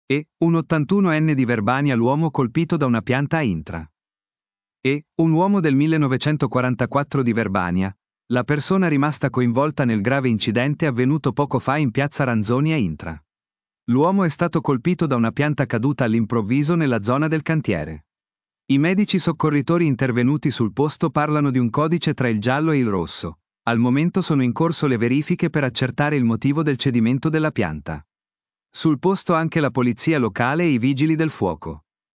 E. Un 81enne di Verbania, l'uomo colpito da una pianta a Intra. E. Un uomo del 1944 di Verbania, la persona rimasta coinvolta nel grave incidente avvenuto poco fa in piazza Ranzoni a Intra. L'uomo è stato colpito da una pianta caduta all'improvviso nella zona del cantiere. I medici soccorritori intervenuti sul posto parlano di un codice tra il giallo e il rosso. Al momento sono in corso le verifiche per accertare il motivo del cedimento della pianta. Sul posto anche la polizia locale e i vigili del fuoco.